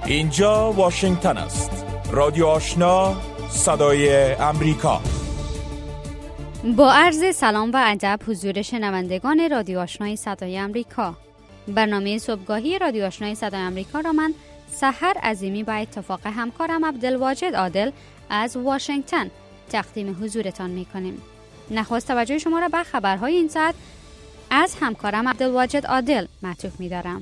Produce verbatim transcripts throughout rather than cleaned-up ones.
اینجا واشنگتن است. رادیو آشنا، صدای امریکا. با عرض سلام و ادب حضور شنوندگان رادیو آشنای صدای امریکا. برنامه صبحگاهی رادیو آشنای صدای امریکا را من سحر عظیمی با اتفاق همکارم عبدالواجد عادل از واشنگتن تقدیم حضورتان می‌کنیم. نخست توجه شما را به خبرهای این ساعت از همکارم عبدالواجد عادل معطوف می‌دارم.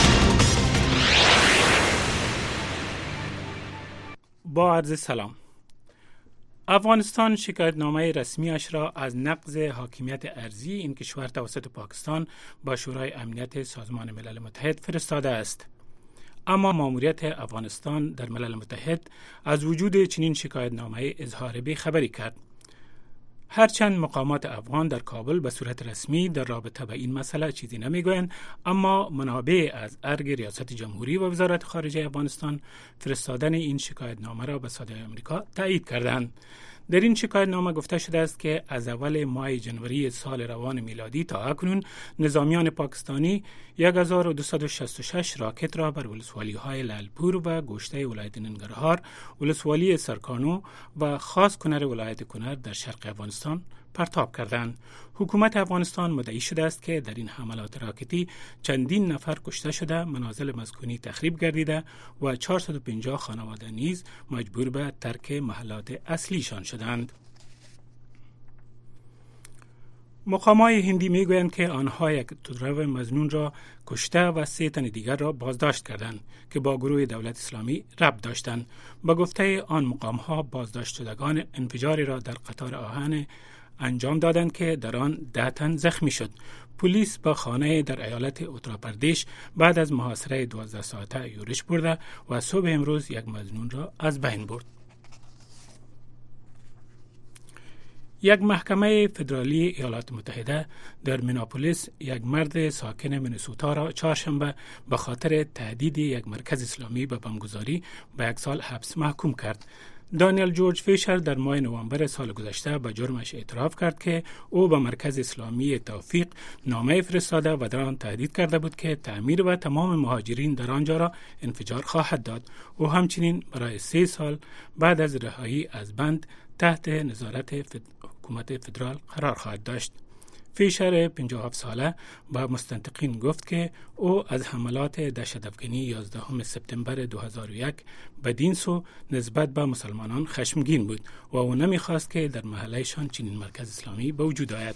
با عرض سلام. افغانستان شکایتنامه رسمیش را از نقض حاکمیت ارضی این کشور توسط پاکستان با شورای امنیت سازمان ملل متحد فرستاده است. اما ماموریت افغانستان در ملل متحد از وجود چنین شکایتنامه اظهار بی‌خبری کرد. هرچند مقامات افغان در کابل به صورت رسمی در رابطه با این مسئله چیزی نمیگویند، اما منابع از ارگ ریاست جمهوری و وزارت خارجه افغانستان فرستادن این شکایتنامه را به صدای آمریکا تایید کردند. در این شکایتنامه گفته شده است که از اول ماه جنوری سال روان میلادی تا اکنون نظامیان پاکستانی هزار و دویست و شصت و شش راکت را بر ولسوالی‌های لالپور و گوشته ولایت ننگرهار، ولسوالی سرکانو و خاص کنر ولایت کنر در شرق افغانستان پرتاب کردند. حکومت افغانستان مدعی شده است که در این حملات راکتی چندین نفر کشته شده، منازل مسکونی تخریب گردیده و چهارصد و پنجاه خانواده نیز مجبور به ترک محلات اصلیشان شدند. مقامات هندی میگویند که آنها یک تودرو مظنون را کشته و سه تن دیگر را بازداشت کردند که با گروه دولت اسلامی ربط داشتند. با گفته آن مقام‌ها بازداشت شدگان انفجاری را در قطار آهن انجام دادند که در آن ده تن زخمی شد. پلیس با خانه در ایالت اتراپردیش بعد از محاصره دوازده ساعته یورش برده و صبح امروز یک مظنون را از بین برد. یک محکمه فدرالی ایالات متحده در میناپولیس یک مرد ساکن مینسوتا را چهارشنبه به خاطر تهدید یک مرکز اسلامی به بمبگذاری به یک سال حبس محکوم کرد. دانیل جورج فیشر در ماه نوامبر سال گذشته به جرمش اعتراف کرد که او به مرکز اسلامی توفیق نامه فرستاده و در آن تهدید کرده بود که تعمیر و تمام مهاجرین در آنجا را انفجار خواهد داد. او همچنین برای سه سال بعد از رهایی از بند تحت نظارت حکومت فدرال قرار خواهد داشت. فیشر پنجاه و هفت ساله با مستنطقین گفت که او از حملات دهشت‌افکنی یازدهم سپتامبر دو هزار و یک بدین سو نسبت به مسلمانان خشمگین بود و او نمیخواست که در محلهشان چنین مرکز اسلامی به وجود آید.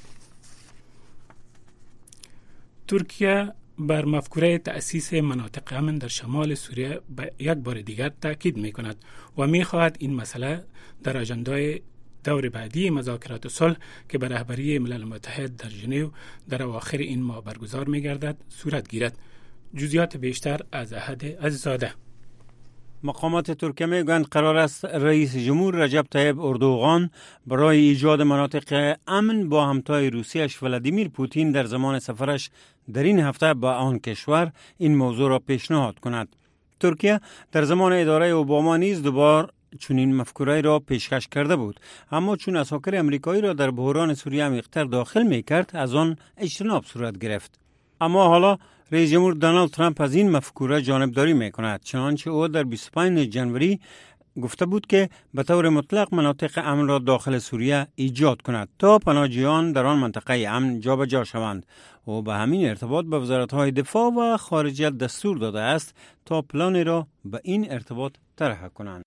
ترکیه بر مفکوره تأسیس مناطق امن در شمال سوریه به یک بار دیگر تاکید می‌کند و می‌خواهد این مسئله در اجندای دور بعدی مذاکرات صلح که به رهبری ملل متحد در ژنو در اواخر این ماه برگزار می‌گردد صورت گیرد. جزئیات بیشتر از احد عزیزاده. مقامات ترکیه میگویند قرار است رئیس جمهور رجب طیب اردوغان برای ایجاد مناطق امن با همتای روسیه‌اش ولادیمیر پوتین در زمان سفرش در این هفته با آن کشور این موضوع را پیشنهاد کند. ترکیه در زمان اداره اوباما نیز دوبار چنین مفکوره را پیشکش کرده بود، اما چون اساکر امریکایی را در بحران سوریه عمیق‌تر داخل می‌کرد از آن اجتناب صورت گرفت. اما حالا رئیس جمهور دونالد ترامپ از این مفکوره جانبداری می‌کند، چنانچه او در بیست و پنجم جنوری گفته بود که به طور مطلق مناطق امن را داخل سوریه ایجاد کند تا پناهجویان در آن منطقه امن جابجا شوند. او به همین ارتباط به وزارت‌های دفاع و خارجیت دستور داده است تا پلانی را به این ارتباط طرح کنند.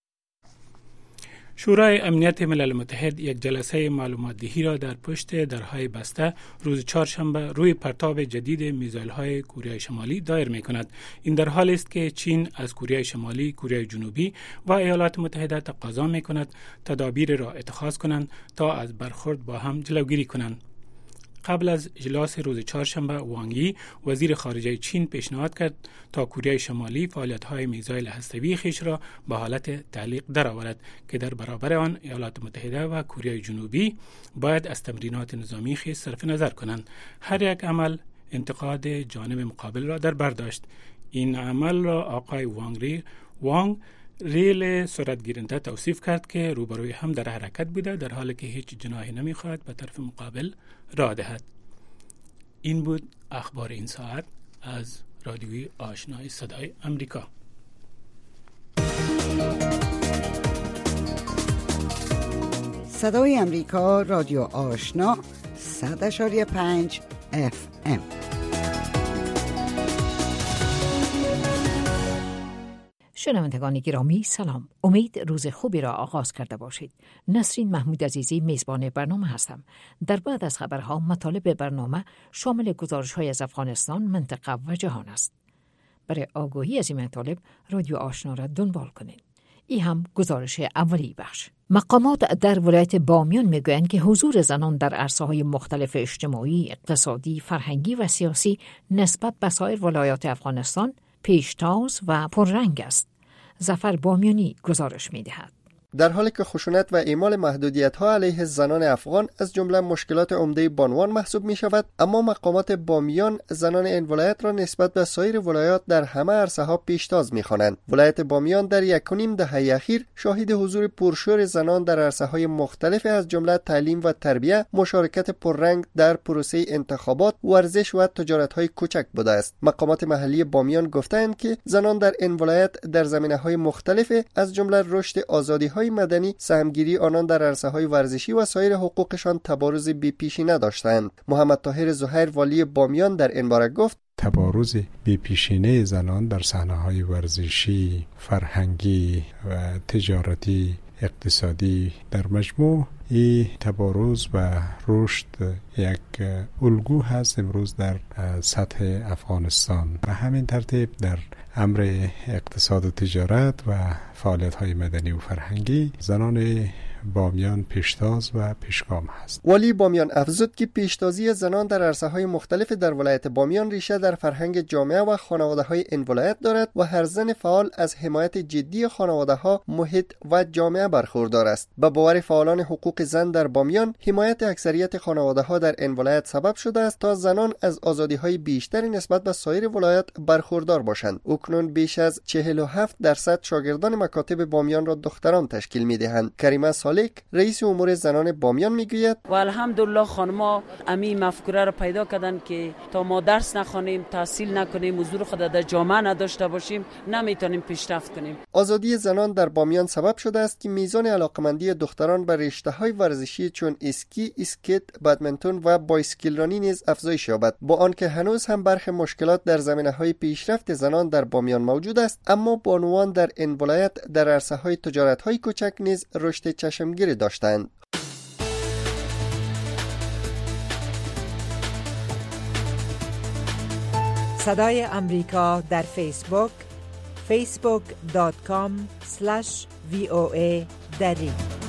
شورای امنیت ملل متحد یک جلسه معلومات دهی را در پشت درهای بسته روز چهارشنبه روی پرتاب جدید میزایل‌های کره شمالی دایر می‌کند. این در حالی است که چین از کره شمالی، کره جنوبی و ایالات متحده تقاضا می‌کند تدابیر را اتخاذ کنند تا از برخورد با هم جلوگیری کنند. قبل از اجلاس روز چهارشنبه وانگ یی وزیر خارجه چین پیشنهاد کرد تا کره شمالی فعالیت‌های میزایل هسته‌ای خویش را به حالت تعلیق درآورد که در برابر آن ایالات متحده و کره جنوبی باید از تمرینات نظامی خویش صرف نظر کنند. هر یک عمل انتقاد جانب مقابل را در بر داشت. این عمل را آقای وانگ وانگ ریل سرعت گیرنده توصیف کرد که روبروی هم در حرکت بوده در حالی که هیچ جناحی نمی‌خواهد به طرف مقابل راه دهد. این بود اخبار این ساعت از رادیوی آشنای صدای امریکا. صدای امریکا، رادیو آشنا، صد اشاری پنج اف ام. شنوندگان گرامی سلام، امید روز خوبی را آغاز کرده باشید. نسرین محمود عزیزی میزبان برنامه هستم. در بعد از خبرها مطالب برنامه شامل گزارش‌های از افغانستان، منطقه و جهان است. برای آگاهی از این مطالب رادیو آشنا را دنبال کنید. این هم گزارش اولی بخش. مقامات در ولایت بامیان میگویند که حضور زنان در عرصه‌های مختلف اجتماعی، اقتصادی، فرهنگی و سیاسی نسبت به سایر ولایات افغانستان پیشتاز و پررنگ است. ظفر بامیانی گزارش می‌دهد. در حالی که خشونت و اعمال محدودیت‌ها علیه زنان افغان از جمله مشکلات عمده بانوان محسوب می‌شود، اما مقامات بامیان زنان این ولایت را نسبت به سایر ولایات در همه عرصه‌ها پیشتاز می‌خوانند. ولایت بامیان در یک و نیم دهه اخیر شاهد حضور پرشور زنان در عرصه‌های مختلف از جمله تعلیم و تربیت، مشارکت پررنگ در پروسه انتخابات، ورزش و تجارت‌های کوچک بوده است. مقامات محلی بامیان گفتند که زنان در این ولایت در زمینه‌های مختلف از جمله رشد آزادی‌های مدنی، سهمگیری آنان در عرصه‌های ورزشی و سایر حقوقشان تبارز بی‌پیشی نداشتند. محمد طاهر زهیر والی بامیان در این باره گفت: تبارز بی‌پیشینه زنان در صحنه‌های ورزشی، فرهنگی و تجارتی، اقتصادی در مجموع این تبارز و رشد یک الگو هست امروز در سطح افغانستان. و همین ترتیب در امر اقتصاد و تجارت و فعالیت‌های مدنی و فرهنگی زنان بامیان پیشتاز و پیشگام هست. والی بامیان افزود که پیشتازی زنان در عرصه‌های مختلف در ولایت بامیان ریشه در فرهنگ جامعه و خانواده‌های این ولایت دارد و هر زن فعال از حمایت جدی خانواده‌ها، محیط و جامعه برخوردار است. به باور فعالان حقوق زن در بامیان، حمایت اکثریت خانواده‌ها در این ولایت سبب شده است تا زنان از آزادی‌های بیشتری نسبت به سایر ولایات برخوردار باشند. اکنون بیش از چهل و هفت درصد شاگردان مکاتب بامیان را دختران تشکیل می‌دهند. کریمه رئیس امور زنان بامیان میگوید: و الحمدلله خانم‌ها امی مفکوره را پیدا کردن که تا ما درس نخوانیم، تحصیل نکنیم، حضور خود در جامعه نداشته باشیم، نمیتونیم پیشرفت کنیم. آزادی زنان در بامیان سبب شده است که میزان علاقمندی دختران به رشته‌های ورزشی چون اسکی، اسکیت، بادمنتون و بایسکل رانی نیز افزایش یابد. با آنکه هنوز هم برخی مشکلات در زمینه‌های پیشرفت زنان در بامیان موجود است، اما بانوان در این ولایت در عرصه‌های تجارت‌های کوچک نیز رشد چشمگیری داشتند. صدای امریکا در فیسبوک فیسبوک دات کام اسلش وی او ای دری.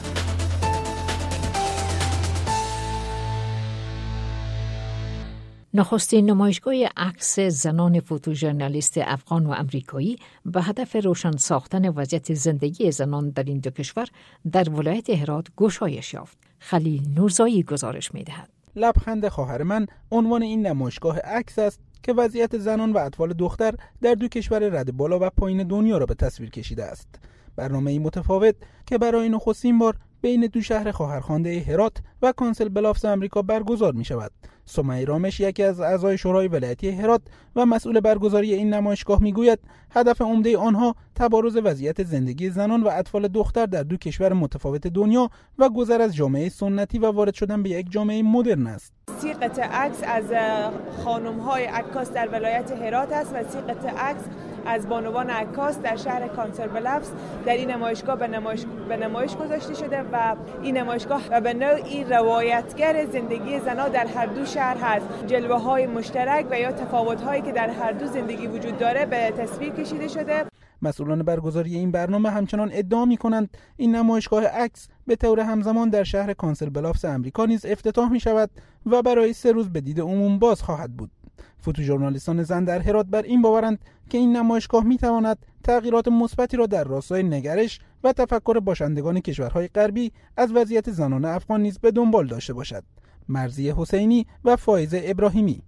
نخستین نمایشگاه عکس زنان فوتوژورنالیست افغان و امریکایی به هدف روشن ساختن وضعیت زندگی زنان در این دو کشور در ولایت هرات گشایش یافت. خلیل نورزایی گزارش می‌دهد. لبخند خواهر من عنوان این نمایشگاه عکس است که وضعیت زنان و اطفال دختر در دو کشور رده بالا و پایین دنیا را به تصویر کشیده است. برنامه‌ای متفاوت که برای نخستین بار بین دو شهر خواهرخوانده هرات و کانسل بلافز آمریکا برگزار می شود. سمیه رامش، یکی از اعضای شورای ولایتی هرات و مسئول برگزاری این نمایشگاه، میگوید هدف عمده آنها تبارز وضعیت زندگی زنان و اطفال دختر در دو کشور متفاوت دنیا و گذر از جامعه سنتی و وارد شدن به یک جامعه مدرن است. سی قطعه عکس از خانم‌های عکاس در ولایت هرات است و سی قطعه عکس از بانوان عکاس در شهر کانسل بلافز در این نمایشگاه به نمایش به نمایش گذاشته شده و این نمایشگاه به نوعی روایتگر زندگی زنان در هر دو شهر هست. جلوه‌های مشترک و یا تفاوت‌هایی که در هر دو زندگی وجود داره به تصویر کشیده شده. مسئولان برگزاری این برنامه همچنان ادعا می‌کنند این نمایشگاه عکس به طور همزمان در شهر کانسل بلافز آمریکا نیز افتتاح می‌شود و برای سه روز به دید عموم باز خواهد بود. فوتوژورنالیستان زن در هرات بر این باورند که این نمایشگاه می‌تواند تغییرات مثبتی را در راستای نگرش و تفکر باشندگان کشورهای غربی از وضعیت زنان افغان نیز به دنبال داشته باشد. مرضیه حسینی و فائزه ابراهیمی.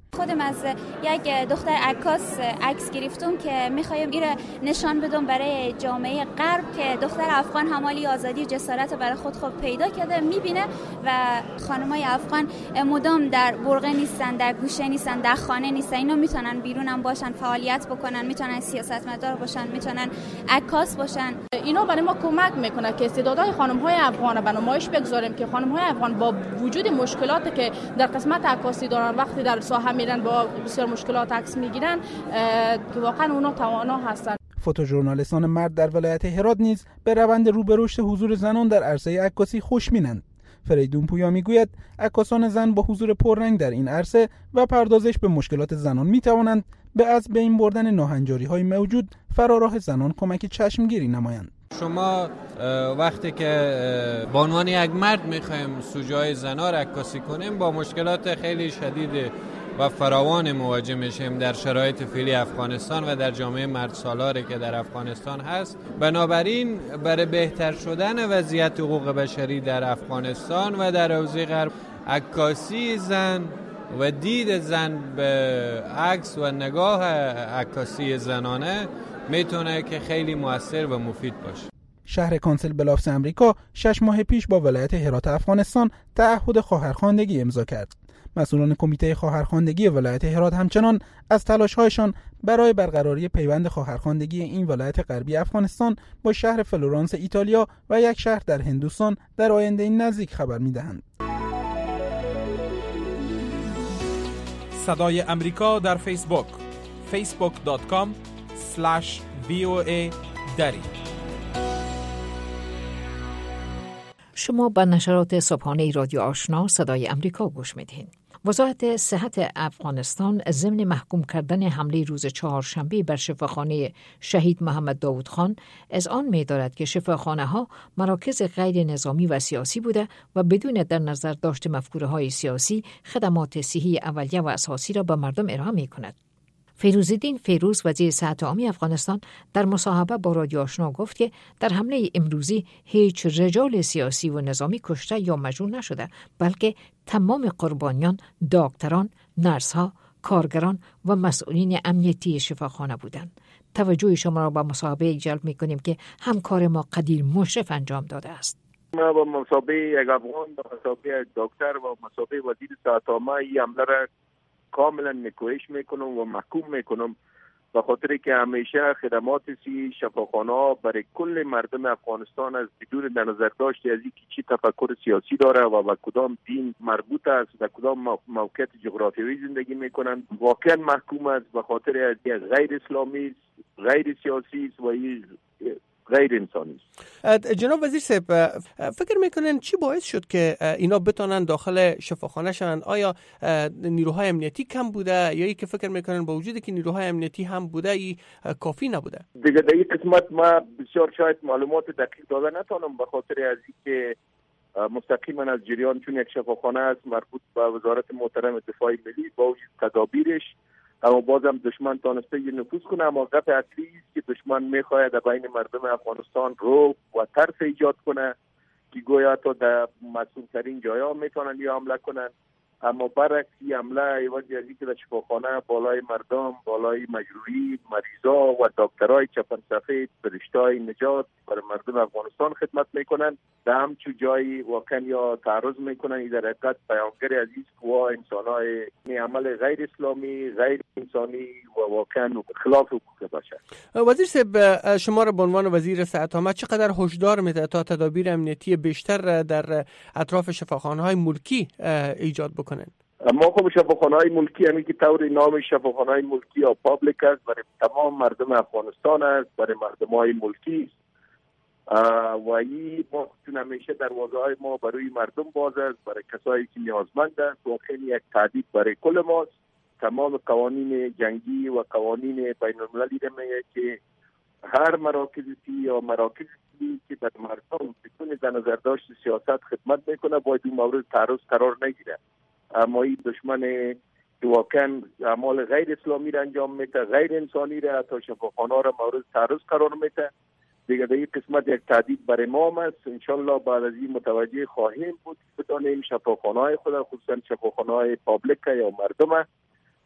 خودم از یک دختر عکاس عکس گرفتم که میخوایم این نشان بدم برای جامعه غرب که دختر افغان حمالی آزادی و جسارت برای خود خود پیدا کرده میبینه و خانمای افغان مدام در برقه نیستن، در گوشه نیستن، در خانه نیستن. اینا میتونن بیرون هم باشن، فعالیت بکنن، میتونن سیاستمدار باشن، میتونن عکاس باشن. اینا برای ما کمک میکنه که استعدادهای خانم‌های افغان به نمایش بگذاریم که خانم‌های افغان با وجود مشکلاتی که در قسمت عکاسی دارن وقتی در ساحه میرن با بسیار مشکلات عکس میگیرن که واقعا اونا توانا هستن. فوتوژورنالیستان مرد در ولایت هرات نیز به روند رو به رشد حضور زنان در عرصه عکاسی خوشبینند. فریدون پویا میگوید عکاسان زن با حضور پررنگ در این عرصه و پردازش به مشکلات زنان میتوانند به از بین بردن ناهنجاری‌های موجود فراراه زنان کمک چشمگیری نمایند. شما وقتی که به عنوان یک مرد میخوایم سوژه‌های زنا را عکاسی کنیم با مشکلات خیلی شدید و فراوان مواجه میشیم در شرایط فعلی افغانستان و در جامعه مرد سالاری که در افغانستان هست. بنابراین برای بهتر شدن وضعیت حقوق بشری در افغانستان و در حوزه غرب، عکاسی زن و دید زن به عکس و نگاه عکاسی زنانه میتونه که خیلی مؤثر و مفید باشه. شهر کانسل بلافس امریکا شش ماه پیش با ولایت هرات افغانستان تعهد خواهرخواندگی امضا کرد. مسئولان کمیته خواهرخواندگی ولایت هرات همچنان از تلاش‌هایشان برای برقراری پیوند خواهرخواندگی این ولایت غربی افغانستان با شهر فلورانس ایتالیا و یک شهر در هندوستان در آینده نزدیک خبر می‌دهند. صدای امریکا در فیسبوک فیسبوک دات کام اسلش وی او ای دری. شما به نشرات صبحانه رادیو آشنا صدای امریکا گوش میدین. وزارت صحت افغانستان ضمن محکوم کردن حمله روز چهارشنبه بر شفاخانه شهید محمد داود خان از آن می دارد که شفاخانه ها مراکز غیر نظامی و سیاسی بوده و بدون در نظر داشت مفکوره های سیاسی خدمات صحی اولیه و اساسی را به مردم ارائه می کند. فیروزالدین فیروز وزیر صحت عامه افغانستان در مصاحبه با رادیو آشنا گفت که در حمله امروزی هیچ رجال سیاسی و نظامی کشته یا مجروح نشده، بلکه تمام قربانیان دکتران، نرس‌ها، کارگران و مسئولین امنیتی شفاخانه بودند. توجه شما را به مصاحبه جلب می‌کنیم که همکار ما قدیر مشرف انجام داده است. ما با مصاحبه یک افغان، با مصاحبه دکتر و مصاحبه وزیر صحت عامه این حمله را کاملا نکوهش میکنم و محکوم میکنم، به خاطر که همیشه خدمات سی شفاخانه برای کل مردم افغانستان از بدون در نظر داشت از اینکه چی تفکر سیاسی داره و به کدام دین مربوط است و کدام موقعیت جغرافیایی زندگی میکنند واقعا محکوم است، به خاطر از غیر اسلامی، غیر سیاسی و غیر انسانی. جناب وزیر صاحب، فکر میکنن چی باعث شد که اینا بتونن داخل شفاخانه شوند؟ آیا نیروهای امنیتی کم بوده یا ای که فکر میکنن با وجودی که نیروهای امنیتی هم بوده ای کافی نبوده؟ دیگه در این قسمت ما بسیار شاید معلومات دقیق داده نتونم، به خاطر از اینکه مستقیما از جریان چون یک شفاخانه است مربوط به وزارت محترم دفاع ملی با وجود تدابیرش، اما بازم دشمن تانسته یه نفوذ کنه. اما قطع اصلی است که دشمن میخواهد در بین مردم افغانستان رعب و ترس ایجاد کنه که گویا تا در مسئول ترین جایا میتونن یه حمله کنن. اما برعکس این حمله ایوان جزی که در شفاخانه بالای مردم، بالای مجروحی، مریضا و دکترای چپن سفید، فرشته‌های نجات برای مردم افغانستان خدمت میکنن. در همچو جایی واقعا یا تعرض میکنن این در حقیقت بیانگر عزیز و انسانهای عمل غیر اسلامی، غیر انسانی و واقعا خلاف حقوق بشر. وزیر صاحب، شما را به عنوان وزیر صحت عامه چقدر هشدار میده تا تدابیر امنیتی بیشتر در اطراف شفاخانه‌های ملکی ایجاد بکنن؟ ما خب شفاخانه‌های ملکی همین که طور نام شفاخانه‌های ملکی یا پابلیک است، برای تمام مردم افغانستان است، برای مردم‌های ملکی است و این ما چون همیشه دروازه‌های ما برای مردم باز است، برای کسایی که نیازمند است. واقعا یک تهدید برای کل ماست. تمام قوانین جنگی و قوانین بین‌المللی را میگه که هر مراکزی یا مراکزی که در مردم بدون در نظر داشت سیاست خدمت میکنه باید اون مورد تعرض قرار نگیره. اما این دشمن که واقعا اعمال غیر اسلامی را انجام میده، غیر انسانی را، تا شفاخانه را مورد تعرض قرار میده. دیگه در این قسمت یک تهدید برای ما هم است. انشالله بعد از این متوجه خواهیم بود بدانیم شفاخانه‌های خود، خصوصا شفاخانه‌های پابلیک یا مردم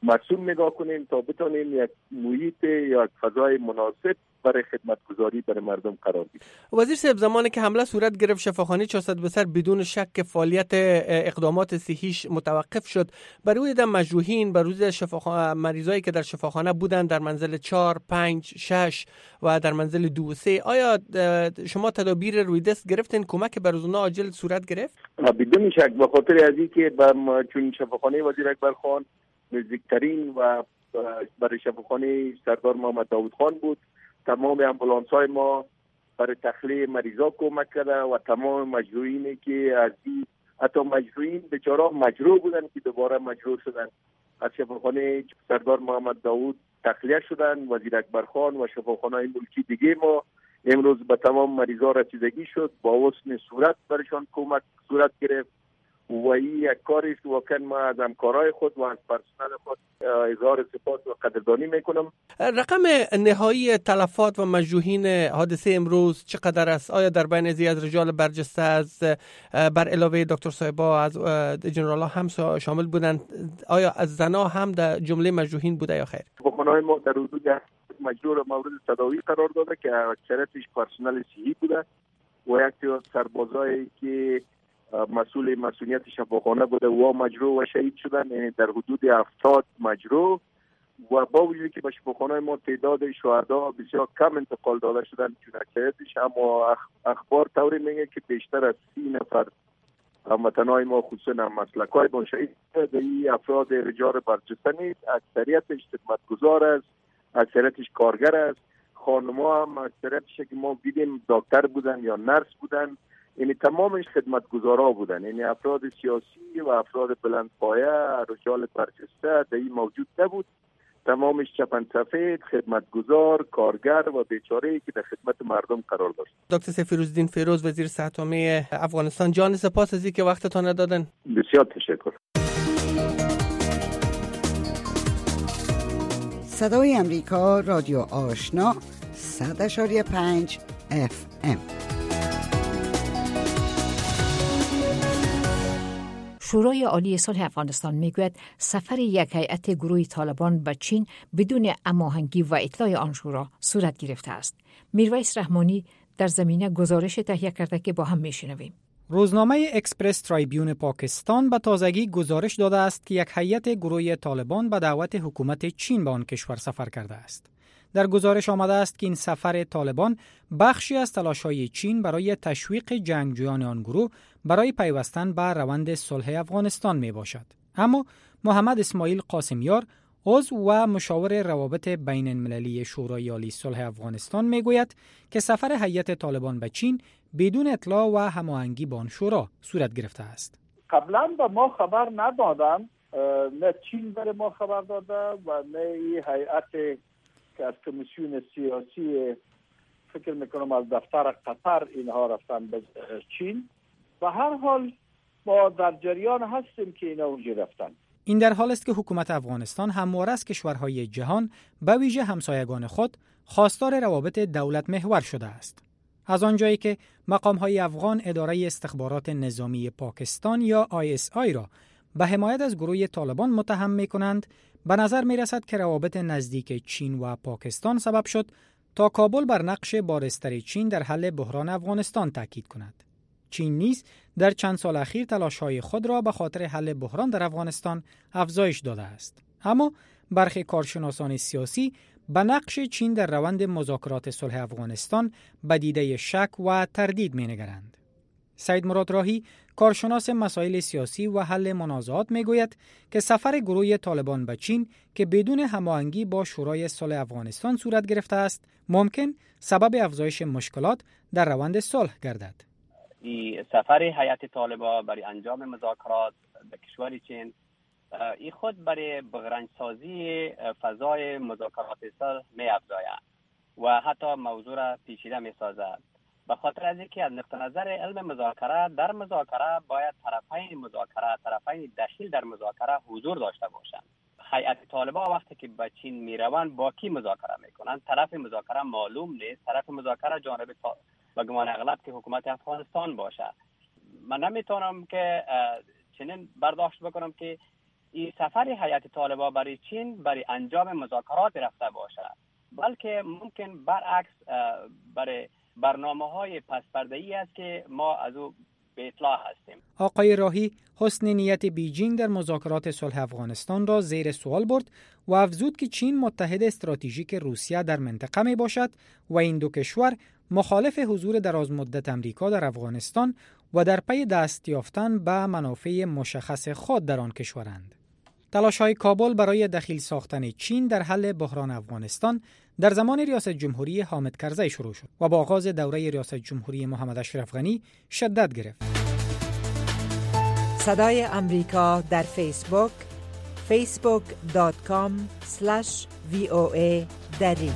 مسئول نگاه کنیم تا بتونیم یک محیط یا یک فضای مناسب برای خدمتگزاری برای مردم قرار بدیم. وزیر صاحب، زمانی که حمله صورت گرفت شفاخانه چهارصد به سر بدون شک فعالیت اقدامات صحیش متوقف شد. برای در مجروحین، برای شفاخانه مریضایی که در شفاخانه بودند در منزل چهار، پنج، شش و در منزل دو و سه، آیا شما تدابیر روی دست گرفتین کمک بر اونها عاجل صورت گرفت؟ بدون شک، به خاطر از اینکه چون شفاخانه وزیر اکبر خان نزدیکترین و برای شفاخانه سردار محمد داود خان بود، تمام امبولانس های ما برای تخلیه مریضا کمک کرده و تمام مجروحینی که از این حتی مجروحین بیچاره مجروح بودن که دوباره مجروح شدن از شفاخانه سردار محمد داود تخلیه شدن. وزیر اکبر خان و شفاخانه ملکی دیگه ما امروز به تمام مریضا رسیدگی شد، با حسن صورت برشان کمک صورت گرفت و این یک کاری است واقعا ما از همکارای خود و از پرسنل خود اظهار سپاس و قدردانی میکنم. رقم نهایی تلفات و مجروحین حادثه امروز چقدر است؟ آیا در بین ازی از رجال برجسته از بر علاوه دکتر صاحبا از جنرال هم شامل بودند؟ آیا از زنا هم در جمله مجروحین بوده یا خیر؟ شفاخانه‌های ما در حدود مجروح مورد تداوی قرار داده که اکثریتش پرسنل صحی بوده و یک سربازایی که مسئول مسئولیت شفاخانه بوده و مجروح و شهید شدن، یعنی در حدود هفتاد مجروح و با وجودی که به شفاخانه ما تعداد شهدا بسیار کم انتقال داده شدن، چون اکثریتش اما اخبار طوری میگه که بیشتر از سی نفر هموطنای ما خصوصا مسلکای ما شهید شده. این افراد رجال برجسته نیست، اکثریتش خدمتگزار است، اکثریتش کارگر است. خانم‌ها هم اکثریتش که ما دیدیم دکتر بودن یا نرس بودن، یعنی تمامش خدمتگزارا بودن، یعنی افراد سیاسی و افراد بلندپایه رجال برجسته در این موجود نبود. تمامش چپن سفید، خدمتگزار، کارگر و بیچاره‌ای که در خدمت مردم قرار داشت. دکتر سفیرالدین فیروز، وزیر صحت عامه افغانستان، جان سپاس از اینکه وقتتون دادن. بسیار تشکر. صدای امریکا، رادیو آشنا، صد اشاری پنج اف ام. شورای عالی صلح افغانستان میگوید سفر یک هیئت گروه طالبان به چین بدون هماهنگی و اطلاع آن شورا صورت گرفته است. میرویس رحمانی در زمینه گزارش تهیه کرده که با هم میشنویم. روزنامه اکسپرس ترایبیون پاکستان به تازگی گزارش داده است که یک هیئت گروه طالبان به دعوت حکومت چین به آن کشور سفر کرده است. در گزارش آمده است که این سفر طالبان بخشی از تلاش‌های چین برای تشویق جنگجویان آن گروه برای پیوستن به روند صلح افغانستان می باشد. اما محمد اسماعیل قاسمیار، عضو و مشاور روابط بین المللی شورای عالی صلح افغانستان می گوید که سفر هیئت طالبان به چین بدون اطلاع و هماهنگی با آن شورا صورت گرفته است. قبلا به ما خبر ندادن، نه چین بر ما خبر داده و نه این هیئت که از کمیسیون سیاسی فکر میکنم از دفتر قطر اینها رفتن به چین. و هر حال ما در جریان هستیم که اینا اونجا رفتن. این در حال است که حکومت افغانستان همواره از کشورهای جهان به ویژه همسایگان خود خواستار روابط دولت محور شده است. از آنجایی که مقام‌های افغان اداره استخبارات نظامی پاکستان یا آی اس آی را به حمایت از گروه طالبان متهم می‌کنند، به نظر می‌رسد که روابط نزدیک چین و پاکستان سبب شد تا کابل بر نقش بارستر چین در حل بحران افغانستان تاکید کند. چین نیز در چند سال اخیر تلاش‌های خود را به خاطر حل بحران در افغانستان افزایش داده است. اما برخی کارشناسان سیاسی به نقش چین در روند مذاکرات صلح افغانستان به دیده شک و تردید می‌نگرند. سید مراد راهی، کارشناس مسائل سیاسی و حل منازعات، میگوید که سفر گروه طالبان به چین که بدون هماهنگی با شورای صلح افغانستان صورت گرفته است، ممکن سبب افزایش مشکلات در روند صلح گردد. این سفر هیئت طالبان برای انجام مذاکرات به کشور چین این خود برای بغرنج‌سازی فضای مذاکرات صلح می‌افزاید و حتی موضوع را پیچیده می‌سازد. به خاطر از اینکه از نقطه نظر علم مذاکره، در مذاکره باید طرفین مذاکره، طرفین دخیل در مذاکره حضور داشته باشند. هیئت طالبان وقتی که به چین میروند با کی مذاکره میکنند؟ طرف مذاکره معلوم نیست. طرف مذاکره جانب به گمان اغلب که حکومت افغانستان باشه. من نمیتونم که چنین برداشت بکنم که این سفر هیئت طالبان برای چین برای انجام مذاکرات رفته باشد، بلکه ممکن برعکس برای برنامه‌های پس‌پرده‌ای است که ما از او به اطلاع هستیم. آقای راهی حسن نیت بیجینگ در مذاکرات صلح افغانستان را زیر سوال برد و افزود که چین متحد استراتژیک روسیه در منطقه می باشد و این دو کشور مخالف حضور درازمدت امریکا در افغانستان و در پی دست یافتن به منافع مشخص خود در آن کشورند. تلاش‌های کابل برای دخیل ساختن چین در حل بحران افغانستان در زمان ریاست جمهوری حامد کرزی شروع شد و با آغاز دوره ریاست جمهوری محمد اشرف غنی شدت گرفت. صدای امریکا در فیسبوک فیسبوک دات کام اسلش وی او ای دری.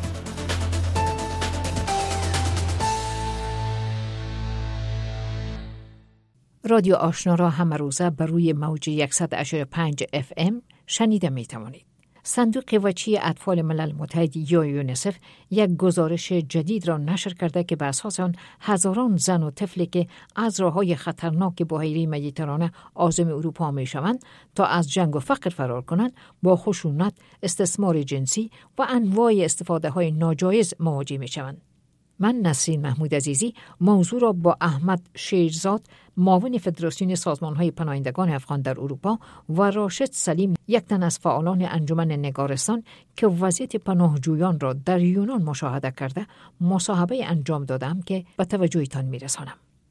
رادیو آشنا را همه روزه بر روی موج صد و پنج اف ام شنیده می توانید. صندوق وچی اطفال ملل متحد یا یونیسف یک گزارش جدید را نشر کرده که به اساس آن هزاران زن و طفلی که از راه‌های خطرناک بحیره مدیترانه عازم اروپا می شوند تا از جنگ و فقر فرار کنند با خشونت، استثمار جنسی و انواع استفاده های ناجایز مواجه می شوند. من نسرین محمود عزیزی موضوع را با احمد شیرزاد معاون فدراسیون سازمان‌های پناهندگان افغان در اروپا و راشد سلیم یک تن از فعالان انجمن نگارستان که وضعیت پناهجویان را در یونان مشاهده کرده مصاحبه انجام دادم که به توجهتان می‌رسانم.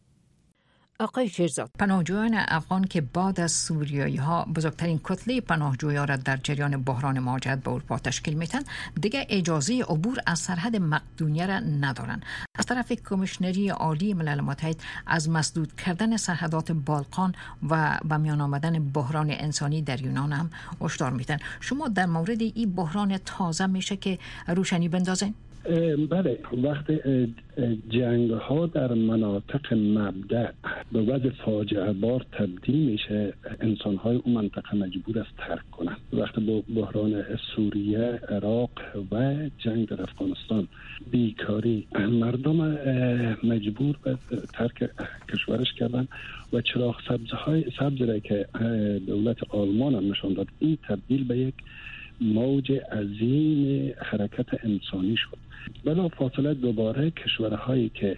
آقای شیرزاد، پناهجویان افغان که بعد از سوریایی ها بزرگترین کتله پناهجویان را در جریان بحران مهاجرت به اروپا تشکیل میتن، دیگه اجازه عبور از سرحد مقدونیه را ندارن. از طرف کمیشنری عالی ملل متحد از مسدود کردن سرحدات بالقان و به میان آمدن بحران انسانی در یونان هم هشدار میدن. شما در مورد این بحران تازه میشه که روشنی بندازین؟ بله، وقت جنگ ها در مناطق مبدأ به وضع فاجعه بار تبدیل میشه، انسان های اون منطقه مجبور است ترک کنند. وقت با بحران سوریه، عراق و جنگ در افغانستان، بیکاری، مردم مجبور به ترک کشورش کردن و چراغ سبز های سبز را که دولت آلمان هم نشان داد، این تبدیل به یک موج عظیم حرکت انسانی شد. بلا فاصله دوباره کشورهایی که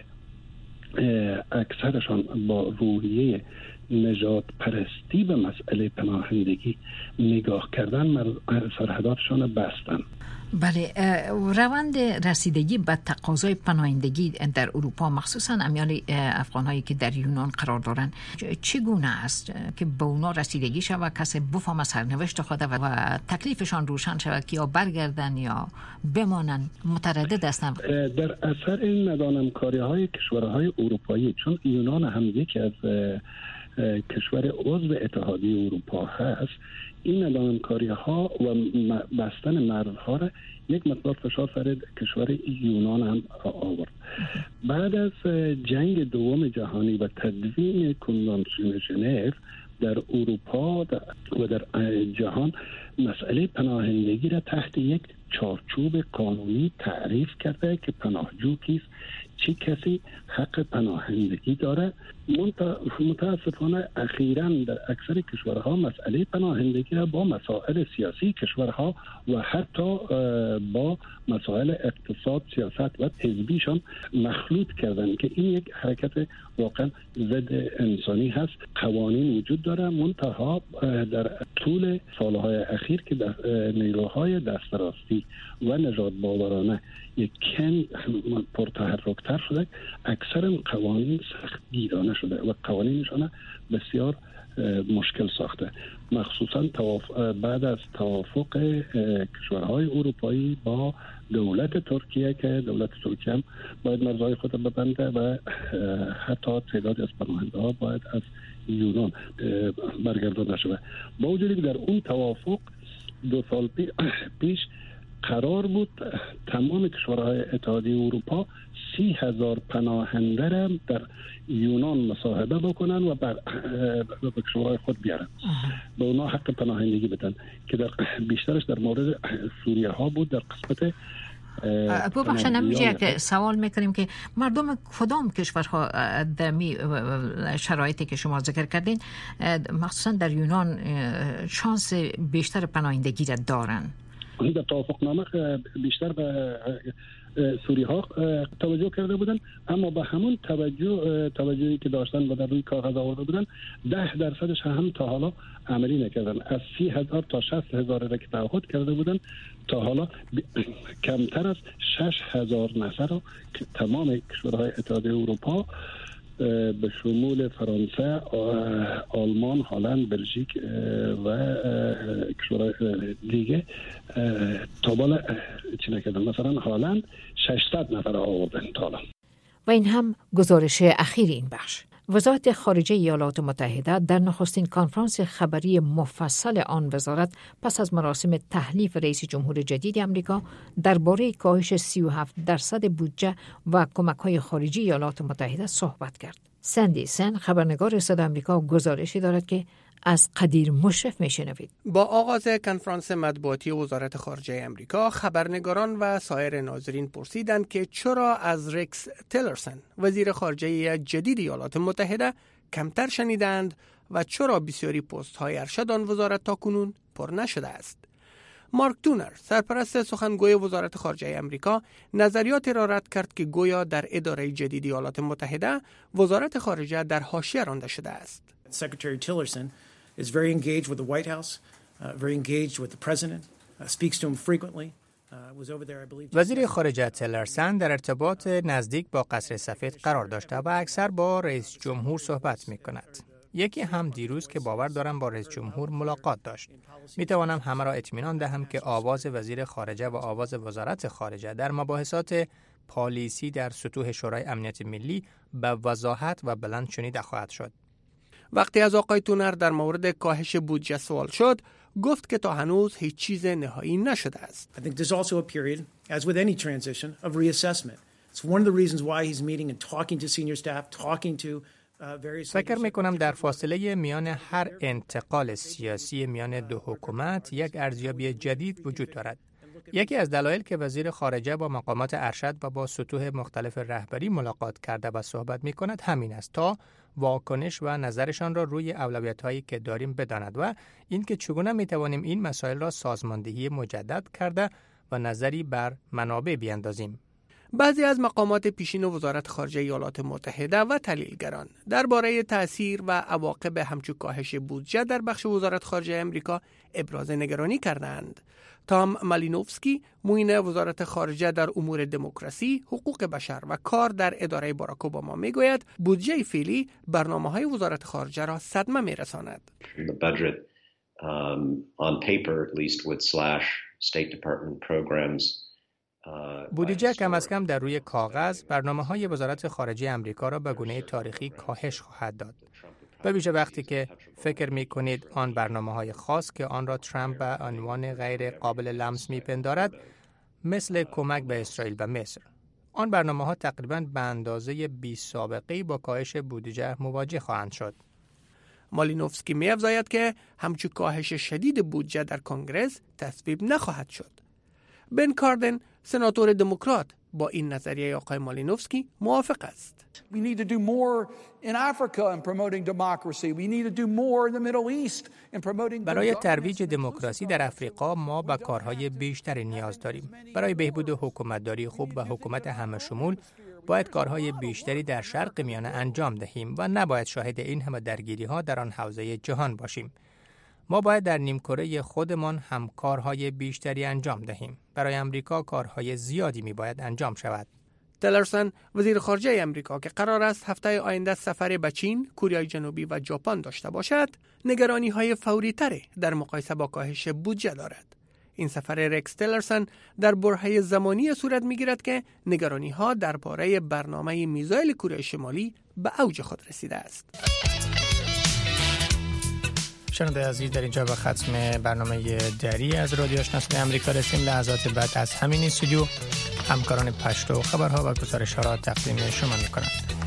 اکثرشان با روحیه نجات پرستی به مسئله پناهندگی نگاه کردن سرحداتشان بستن. بله، روند رسیدگی به تقاضای پناهندگی در اروپا، مخصوصا امیال افغانهایی که در یونان قرار دارند، چگونه است که به اونا رسیدگی شود، کسی بفهمه سرنوشت خود و تکلیفشان روشن شود که یا برگردن یا بمانن؟ متردد هستن. در اثر این ندانمکاری های کشورهای اروپایی، چون یونان هم یکی از کشور عضو اتحادیه اروپا هست، این ندانمکاری ها و بستن مرزها را یک مقدار فشار سر کشور یونان هم آورد. بعد از جنگ دوم جهانی و تدوین کنوانسیون ژنو در اروپا و در جهان مسئله پناهندگی را تحت یک چارچوب قانونی تعریف کرده که پناهجو کیست، چه کسی حق پناهندگی داره. متاسفانه اخیراً در اکثر کشورها مسئله پناهندگی را با مسائل سیاسی کشورها و حتی با مسائل اقتصاد، سیاست و حزبیشان مخلوط کردن که این یک حرکت واقعا ضد انسانی هست. قوانین وجود داره، منتها در طول سالهای اخیر که در نیروهای دستراستی و نجات باورانه یک کم پرتحرکتر شده، اکثر قوانین سخت گیرانه شده و قوانینشان بسیار مشکل ساخته، مخصوصا بعد از توافق کشورهای اروپایی با دولت ترکیه که دولت ترکیه هم باید مرزهای خود ببنده و حتی تعدادی از پناهنده ها باید از یونان برگردانده شده. با وجودی که در اون توافق دو سال پیش قرار بود تمام کشورهای اتحادیه اروپا سی هزار پناهنده را در یونان مصاحبه بکنن و بر به کشورهای خود بیارن، به اونا حق پناهندگی بدن که در بیشترش در مورد سوریه ها بود. در قسمت ببخشید نمیشه که سوال میکنیم که مردم کدام کشورها در می شرایطی که شما ذکر کردین مخصوصا در یونان شانس بیشتر پناهندگی را دارن؟ در توافقنامه بیشتر به سوری ها توجه کرده بودن، اما به همون توجه توجهی که داشتن و در روی کاغذ آورده بودن ده درصدش هم تا حالا عملی نکردن. از سی هزار تا شصت هزار را که تعهد کرده بودن تا حالا کمتر از شش هزار نفر رو که تمام کشورهای اتحادیه اروپا به شمول فرانسه، آلمان، هلند، بلژیک و کشورهای دیگه تا بالا چی نکردن. مثلا هلند ششصد نفر آوردن تا حالا. و این هم گزارش اخیر این بخش. وزارت خارجه ایالات متحده در نخستین کنفرانس خبری مفصل آن وزارت پس از مراسم تحلیف رئیس جمهور جدید آمریکا درباره کاهش سی و هفت درصد بودجه و کمک‌های خارجی ایالات متحده صحبت کرد. سندی سن خبرنگار صدای آمریکا گزارشی دارد که از قدیر مشرف میشنوید. با آغاز کنفرانس مطبوعاتی وزارت خارجه امریکا، خبرنگاران و سایر ناظرین پرسیدند که چرا از ریکس تیلرسن وزیر خارجه جدید ایالات متحده کمتر شنیدند و چرا بسیاری پست های ارشد آن وزارت تا کنون پر نشده است. مارک تونر، سرپرست سخنگوی وزارت خارجه امریکا، نظریاتی را رد کرد که گویا در اداره جدید ایالات متحده وزارت خارجه در حاشیه رانده شده است. Secretary Tillerson is very engaged with the White House, uh, very engaged with the President, uh, speaks to him frequently. Uh, was over there, I believe. وزیر خارجه تیلرسن در ارتباط نزدیک با قصر سفید قرار داشته و اکثر با رئیس جمهور صحبت می کند. یکی هم دیروز که باور دارم با رئیس جمهور ملاقات داشت. می توانم همه را اطمینان دهم که آواز وزیر خارجه و آواز وزارت خارجه در مباحثات پالیسی در سطوح شورای امنیت ملی به وضاحت و بلند شنیده خواهد شد. وقتی از آقای تونر در مورد کاهش بودجه سوال شد، گفت که تا هنوز هیچ چیز نهایی نشده است. I think there's also a period, as with any transition, of reassessment. It's one of the reasons why he's meeting and talking to senior staff, talking to uh, various. فکر می کنم در فاصله میان هر انتقال سیاسی میان دو حکومت یک ارزیابی جدید وجود دارد. یکی از دلایل که وزیر خارجه با مقامات ارشد و با سطوح مختلف رهبری ملاقات کرده و صحبت می کند همین است تا واکنش و نظرشان را روی اولویت‌هایی که داریم بداند و اینکه چگونه می‌توانیم این مسائل را سازماندهی مجدد کرده و نظری بر منابع بیاندازیم. بعضی از مقامات پیشین وزارت خارجه ایالات متحده و تحلیلگران درباره تأثیر و عواقب همچون کاهش بودجه در بخش وزارت خارجه امریکا ابراز نگرانی کردند. تام مالینوفسکی، معین وزارت خارجه در امور دموکراسی، حقوق بشر و کار در اداره باراک اوباما میگوید بودجه فعلی برنامه‌های وزارت خارجه را صدمه میرساند. The budget um, on paper at least would slash State Department programs. بودجه کم از کم در روی کاغذ برنامه‌های وزارت خارجه امریکا را به گونه تاریخی کاهش خواهد داد. به ویژه وقتی که فکر می کنید آن برنامه‌های خاص که آن را ترامپ به عنوان غیر قابل لمس می‌پندارد مثل کمک به اسرائیل و مصر. آن برنامه‌ها تقریباً به اندازه بی سابقه‌ای با کاهش بودجه مواجه خواهند شد. مالینوفسکی می‌افزاید که همچون کاهش شدید بودجه در کنگره تصویب نخواهد شد. بن کاردن، سناتور دموکرات، با این نظریه آقای مالینوفسکی موافق است. We need to do more in Africa in promoting democracy. We need to do more in the Middle East in promoting. برای ترویج دموکراسی در افریقا ما به کارهای بیشتری نیاز داریم. برای بهبود حکومتداری خوب و حکومت همه شمول باید کارهای بیشتری در شرق میانه انجام دهیم و نباید شاهد این همه درگیری‌ها در آن حوزه جهان باشیم. ما باید در نیمکره خودمان هم کارهای بیشتری انجام دهیم. برای امریکا کارهای زیادی می باید انجام شود. تیلرسن، وزیر خارجه امریکا که قرار است هفته آینده سفر به چین، کره جنوبی و ژاپن داشته باشد، نگرانی‌های فوری‌تری در مقایسه با کاهش بودجه دارد. این سفر ریکس تیلرسن در برهه زمانی صورت می‌گیرد که نگرانی‌ها درباره برنامه میزایل کره شمالی به اوج خود رسیده است. شنونده عزیز، در اینجا به ختم برنامه دری از رادیو آشنا صدای آمریکا رسیم. لحظات بعد از همین استودیو همکاران پشتو خبرها و گزارش‌ها را تقدیم شما می‌کنند.